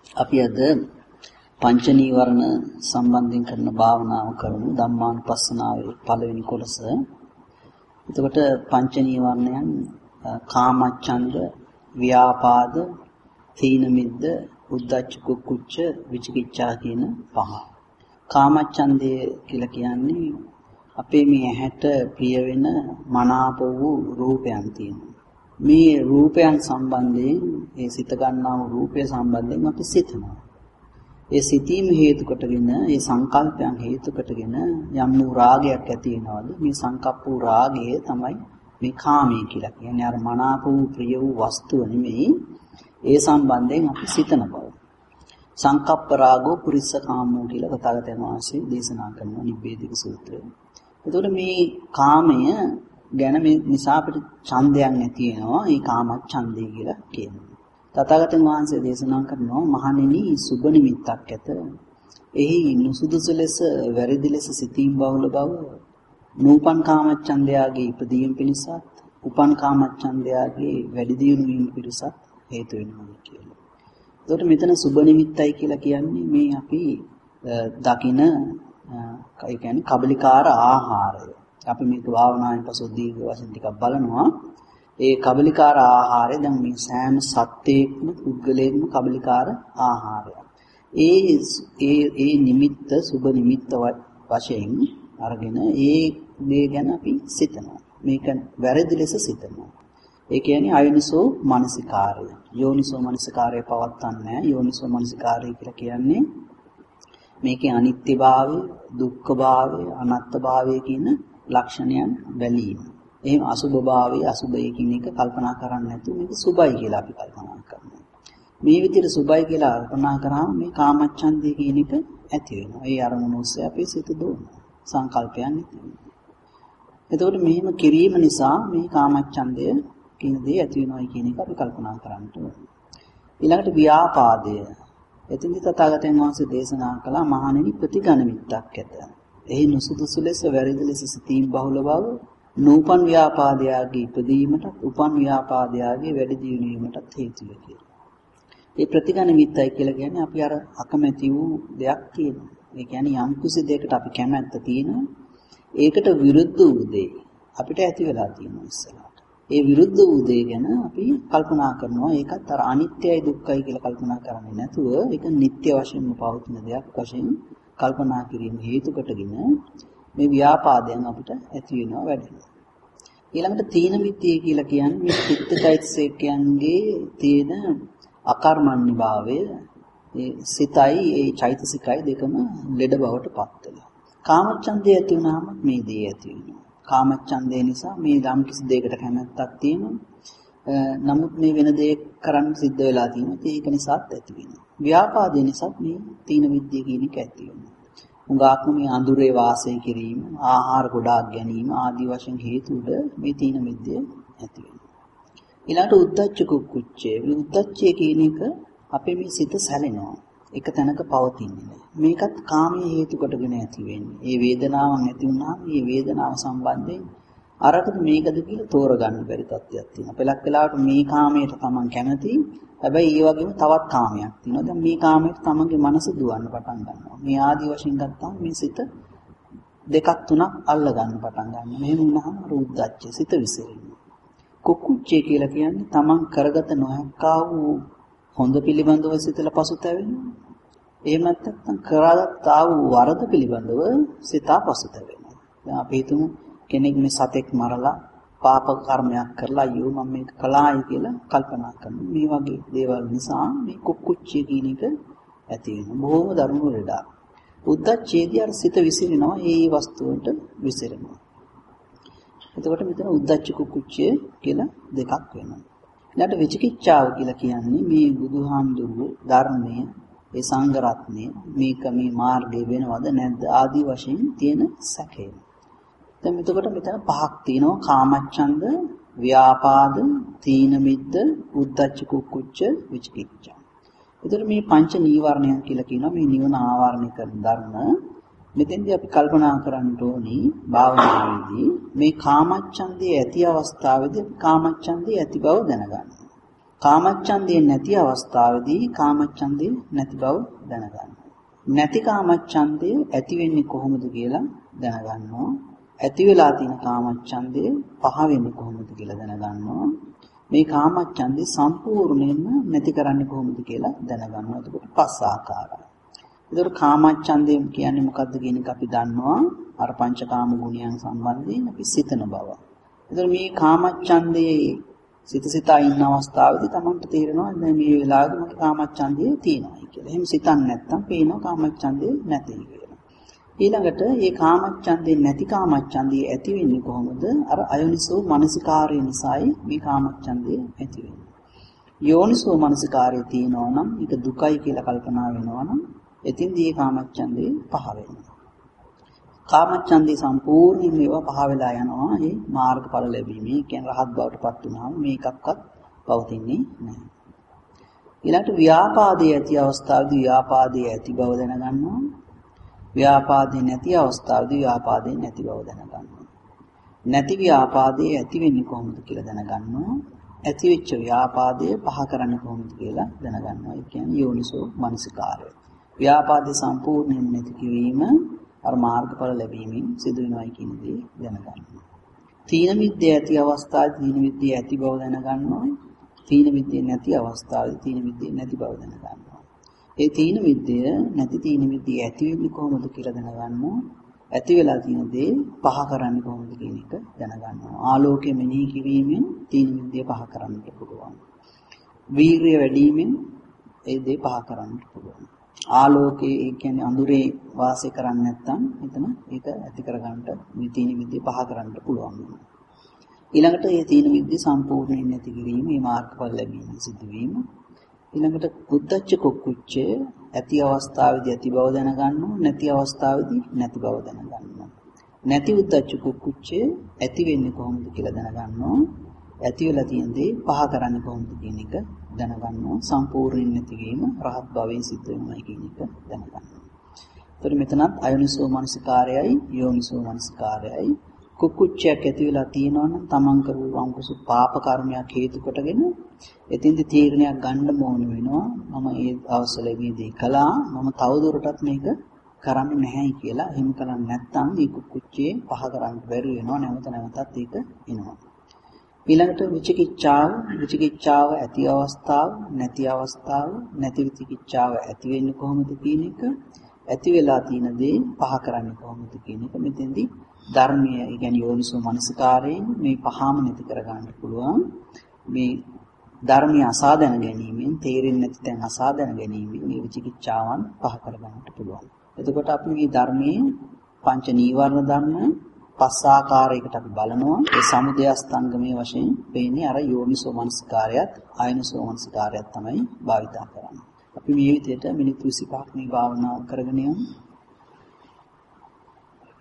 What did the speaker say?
අපි අද පංච නීවරණ සම්බන්ධයෙන් කරන භාවනාව කරමු ධම්මානුපස්සනාවේ පළවෙනි කොටස. එතකොට පංච නීවරණයන් කාමච්ඡන්ද, ව්‍යාපාද, තීන මිද්ද, උද්ධච්ච කුක්කුච්ච, විචිකිච්ඡා කියන පහ. කාමච්ඡන්දය කියලා කියන්නේ අපේ මේ ඇහැට ප්‍රිය වෙන මනාප වූ රූපයන් තියෙනවා. මේ රූපයන් සම්බන්ධයෙන් ඒ සිත ගන්නා වූ රූපය සම්බන්ධයෙන් අපි සිතනවා. ඒ සිතීම හේතු කොටගෙන ඒ සංකල්පයන් හේතු කොටගෙන යම් වූ රාගයක් ඇති වෙනවද? මේ සංකප්ප වූ රාගය තමයි මේ කාමයේ කියලා කියන්නේ. අර මනාප වූ ප්‍රිය වූ වස්තුව නෙමෙයි. ඒ සම්බන්ධයෙන් අපි සිතන බව. සංකප්ප රාගෝ පුරිස්ස කාමෝ කියලා තථාගතයන් වහන්සේ දේශනා කරන නිබ්බේධික සූත්‍රය. එතකොට මේ කාමය ගැන මේ නිසා අපිට ඡන්දයක් නැති වෙනවා. ඒ කාමච්ඡන්දය කියලා කියනවා. තථාගතයන් වහන්සේ දේශනා කරනවා මහණෙනි සුබ නිමිත්තක් ඇත. එහි නුසුදුසු ලෙස වැරදි ලෙස සිතීම් බහුල බව නූපන් කාමච්ඡන්දයාගේ ඉපදීම පිණිසත් උපන් කාමච්ඡන්දයාගේ වැඩි දියුණු වීම පිණිසත් හේතු වෙනවා කියලා. එතකොට මෙතන සුබ නිමිත්තයි කියලා කියන්නේ මේ අපි දකින ඒ කියන්නේ කබලිකාර ආහාරය. අපි මේක භාවනාවෙන් පසු දීර්ඝ වශයෙන් ටිකක් බලනවා. ඒ කබලිකාර ආහාරය දැන් මේ සෑම සත්‍යයක්ම පුද්ගලයෙක්ම කබලිකාර ආහාරය. ඒ නිමිත්ත සුබ නිමිත්ත වශයෙන් අරගෙන ඒ දේ ගැන අපි සිතනවා. මේක වැරදි ලෙස සිතනවා. ඒ කියන්නේ අයෝනිසෝ මනසිකාරය. යෝනිසෝ මනසිකාරය පවත්තන්නේ නැහැ. යෝනිසෝ මනසිකාරය කියලා කියන්නේ මේකේ අනිත්‍යභාවය, දුක්ඛභාවය, අනාත්මභාවය කියන ලක්ෂණයන් බැලීම. එහෙම අසුභභාවය, අසුභය කියන එක කල්පනා කරන්නේ නැතුව මේක සුභයි කියලා අපි කල්පනා කරනවා. මේ විදිහට සුභයි කියලා කල්පනා කරාම මේ කාමච්ඡන්දය කියන එක ඇති වෙනවා. ඒ අරමුණ ඔස්සේ අපේ සිත දුවනවා. සංකල්පයන් ඇති වෙනවා. එතකොට මෙහෙම කිරීම නිසා මේ කාමච්ඡන්දය කියන දේ ඇති වෙනවයි කියන එක අපි කල්පනා කරන්න ඕනේ. ඊළඟට ව්‍යාපාදය. එතින්දි තථාගතයන් වහන්සේ දේශනා කළා මහණෙනි ප්‍රතිගණ මිත්තක් ඇත. එහි නුසුදුසු ලෙස වැරදි ලෙස සිතීම් බහුල බව නූපන් ව්‍යාපාදයාගේ ඉපදීමට උපන් ව්‍යාපාදයාගේ වැඩි දියුණු වීමටත් හේතු වේ කියලා. මේ ප්‍රතිගණ මිත්තයි කියලා කියන්නේ අපි අර අකමැති වූ දෙයක් තියෙනවා. ඒ කියන්නේ යම් කිසි දෙයකට අපි කැමැත්ත තියෙනවා. ඒකට විරුද්ධ වූ දේ අපිට ඇති වෙලා තියෙනවා ඉස්සරහට. ඒ විරුද්ධ වූ දේ ගැන අපි කල්පනා කරනවා. ඒකත් අර අනිත්‍යයි දුක්ඛයි කියලා කල්පනා කරන්නේ නැතුව ඒක නිට්ටය වශයෙන්ම පවතින දෙයක් වශයෙන් කල්පනා කිරීම හේතු කොටගෙන මේ ව්‍යාපාදයන් අපිට ඇති වෙනවා වැඩිනවා. ඊළඟට තීන මිද්දේ කියලා කියන්නේ මේ චිත්තචෛතසිකයන්ගේ තියෙන අකර්මණ්‍ය භාවය. ඒ සිතයි ඒ චෛතසිකයි දෙකම ලෙඩ බවට පත් වෙනවා. කාමච්ඡන්දය ඇති වුනහම මේ දේ ඇති වෙනවා. කාමච්ඡන්දය නිසා මේ ධම් කිසි දෙයකට කැමැත්තක් තියෙනවා. නමුත් මේ වෙන දෙයක් කරන්න සිද්ධ වෙලා තියෙනවා. ඒක නිසාත් ඇති වෙනවා. ව්‍යාපාදේ නිසාත් මේ තීන මිද්දේ කියන එක ඇති වෙනවා. උඟාක්ම මේ අඳුරේ වාසය කිරීම, ආහාර ගොඩාක් ගැනීම ආදී වශයෙන් හේතු උඩ මේ තීන මිද්දය ඇති වෙනවා. ඊළඟට උද්ධච්ච කුක්කුච්චේ. මේ උද්ධච්චය කියන එක අපේ මේ සිත සැලෙනවා. එක තැනක පවතින්නේ නැහැ. මේකත් කාමයේ හේතු කොටගෙන ඇති වෙන්නේ. මේ වේදනාවන් ඇති වුණාම මේ වේදනාව සම්බන්ධයෙන් අරකට මේකද කියලා තෝරගන්න බැරි තත්ත්වයක් තියෙනවා. පළක් වෙලාවට මේ කාමයට තමන් කැමති. හැබැයි ඒ වගේම තවත් කාමයක් තියෙනවා. දැන් මේ කාමයට තමන්ගේ මනස දුවන්න පටන් ගන්නවා. මේ ආදි වශයෙන් ගත්තාම මේ සිත දෙකක් තුනක් අල්ල ගන්න පටන් ගන්නවා. මෙහෙම වුණාම රුද්ධච්ච සිත විසිරෙනවා. කුක්කුච්චේ කියලා කියන්නේ තමන් කරගත නොහැක්කා වූ හොඳ පිළිබඳව සිතලා පසුතැවෙනවා. එහෙම නැත්නම් කරගත්තා වූ වරද පිළිබඳව සිතා පසුතැවෙනවා. දැන් අපි හිතමු කෙනෙක් මේ සතෙක් මරලා පාප කර්මයක් කරලා අයියෝ මම මේක කළායි කියලා කල්පනා කරනවා. මේ වගේ දේවල් නිසා මේ කුක්කුච්චිය කියන එක ඇති වෙනවා. බොහොම දරුණු ලෙඩක්. උද්ධච්චයේදී අර සිත විසිරෙනවා. ඒ වස්තුවට විසිරෙනවා. එතකොට මෙතන උද්ධච්ච කුක්කුච්චිය කියලා දෙකක් වෙනවා. ඊළඟට විචිකිච්ඡාව කියලා කියන්නේ මේ බුදුහාමුදුරුවෝ ධර්මය, ඒ සංඝ රත්නය මේක මේ මාර්ගය වෙනවද නැද්ද ආදී වශයෙන් තියෙන සැකය. දැන් එතකොට මෙතන පහක් තියෙනවා. කාමච්ඡන්ද, ව්‍යාපාද, තීන මිද්ද, උද්ධච්ච කුක්කුච්ච, විචිකිච්ඡා. එතකොට මේ පංච නීවරණයන් කියලා කියනවා මේ නිවන ආවරණය කරන ධර්ම. මෙතෙන්දී අපි කල්පනා කරන්න ඕනි භාවනාවේදී මේ කාමච්ඡන්දයේ ඇති අවස්ථාවේදී කාමච්ඡන්දයේ ඇති බව දැනගන්න. කාමච්ඡන්දේ නැති අවස්ථාවේදී කාමච්ඡන්දේ නැති බව දැනගන්න. නැති කාමච්ඡන්දේ ඇති වෙන්නේ කොහොමද කියලා දැනගන්නවා. ඇති වෙලා තියෙන කාමච්ඡන්දේ පහ වෙන්නේ කොහොමද කියලා දැනගන්නවා. මේ කාමච්ඡන්දේ සම්පූර්ණයෙන්ම නැති කරන්නේ කොහොමද කියලා දැනගන්නවා. එතකොට පස් ආකාරයි. එතකොට කාමච්ඡන්දේ කියන්නේ මොකද්ද කියන එක අපි දන්නවා. අර පංචකාම ගුණයන් සම්බන්ධයෙන් අපි සිතන බව. එතකොට මේ කාමච්ඡන්දේ සිතා ඉන්න අවස්ථාවේදී Tamanට තේරෙනවා දැන් මේ වෙලාවේදී මගේ කාමච්ඡන්දේ තියෙනවායි කියලා. එහෙම සිතන්නේ නැත්නම් පේනවා කාමච්ඡන්දේ නැති කියලා. ඊළඟට මේ කාමච්ඡන්දේ නැති කාමච්ඡන්දේ ඇති වෙන්නේ කොහොමද? අර අයෝනිසෝ මනසිකාරය නිසායි මේ කාමච්ඡන්දේ ඇති වෙන්නේ. යෝනිසෝ මනසිකාරය තියෙනවා නම් ඒක දුකයි කියලා කල්පනා වෙනවා නම් එතින්දී මේ කාමච්ඡන්දේ පහ වෙනවා. කාමච්ඡන්දේ සම්පූර්ණයෙන් මේවා පහ වෙලා යනවා. මේ මාර්ගඵල ලැබීමේ කියන්නේ රහත් බවට පත් වුණාම මේකක්වත් පවතින්නේ නැහැ. ඊළඟට ව්‍යාපාදයේ ඇති අවස්ථාවේදී ව්‍යාපාදයේ ඇති බව දැනගන්නවා. ව්‍යාපාදේ නැති අවස්ථාවේදී ව්‍යාපාදේ නැති බව දැනගන්නවා. නැති ව්‍යාපාදේ ඇති වෙන්නේ කොහොමද කියලා දැනගන්නවා. ඇති වෙච්ච ව්‍යාපාදේ පහ කරන්නේ කොහොමද කියලා දැනගන්නවා. ඒ කියන්නේ යෝනිසෝ මනසිකාරය. ව්‍යාපාදේ සම්පූර්ණයෙන් නැති කිරීම අර මාර්ගඵල ලැබීමෙන් සිදු වෙනවයි කියන දේ දැනගන්නවා. තීන මිද්දේ ඇති අවස්ථාවේ තීන මිද්දේ ඇති බව දැනගන්නවා. තීන මිද්දේ නැති අවස්ථාවේ තීන මිද්දේ නැති බව දැනගන්නවා. ඒ තීන මිද්දේ නැති තීන මිද්දේ ඇති වෙන්නේ කොහොමද කියලා දැනගන්නවා. ඇති වෙලා තියෙන දේ පහ කරන්නේ කොහොමද කියන එක දැනගන්නවා. ආලෝකය මෙනෙහි කිරීමෙන් තීන මිද්දේ පහ කරන්නට පුළුවන්. වීරිය වැඩිවීමෙන් ඒ දේ පහ කරන්නට පුළුවන්. ආලෝකයේ ඒ කියන්නේ අඳුරේ වාසය කරන්නේ නැත්නම් එතන ඒක ඇති කරගන්නට මේ තීන මිද්දේ පහ කරන්නට පුළුවන් වෙනවා. ඊළඟට මේ තීන මිද්දේ සම්පූර්ණයෙන් නැති කිරීම මේ මාර්ගඵල ලැබීම සිදුවීම. ඊළඟට උද්දච්ච කුක්කුච්ච ඇති අවස්ථාවේදී ඇති බව දැනගන්නවා නැති අවස්ථාවේදී නැති බව දැනගන්නවා. නැති උද්දච්ච කුක්කුච්ච ඇති වෙන්නේ කොහොමද කියලා දැනගන්නවා. ඇති වෙලා තියෙන දේ පහ කරන්නේ කොහොමද කියන එක දැනගන්නවා. සම්පූර්ණයෙන් නැතිවීම රහත් භවයෙන් සිද්ධ වෙනවා කියන එක දැනගන්නවා. එතකොට මෙතනත් අයෝනිසෝ මනසිකාරයයි යෝනිසෝ මනසිකාරයයි කුක්කුච්චයක් ඇති වෙලා තියෙනවා නම් තමන් කරපු වංකුසු පාප කර්මයක් හේතු කොටගෙන එතින්දි තීරණයක් ගන්න ඕන වෙනවා. මම ඒ අවසලෙදී කළා මම තවදුරටත් මේක කරන්නේ නැහැයි කියලා. එහෙම කරන්නේ නැත්නම් මේ කුක්කුච්චේ පහ කරන්න බැරි වෙනවා. නැවත නැවතත් ඒක එනවා. ඊළඟට විචිකිච්ඡාව ඇති අවස්ථාව නැති අවස්ථාව නැති විචිකිච්ඡාව ඇති වෙන්නේ කොහොමද කියන එක ඇති වෙලා තියෙන දේ පහ කරන්නේ කොහොමද කියන එක මෙතෙන්දී ධර්මයේ කියන්නේ යෝනිසෝ මනසිකාරයෙන් මේ පහම නැති කර ගන්න පුළුවන්. මේ ධර්මයේ අසා දැන ගැනීමෙන් තේරෙන්නේ නැති තැන් අසා දැන ගැනීමෙන් මේ විචිකිච්ඡාවන් පහ කර ගන්නට පුළුවන්. එතකොට අපි මේ ධර්මයේ පංච නීවරණ ධර්ම පස් ආකාරයකට අපි බලනවා. ඒ සමුදය අස්තංගමයේ වශයෙන් වෙන්නේ අර යෝනිසෝ මනසිකාරයත් ආයනසෝ මනසිකාරයත් තමයි භාවිතා කරන්නේ. අපි මේ විදිහට මිනිත්තු 25ක් මේ භාවනාව කරගෙන යමු.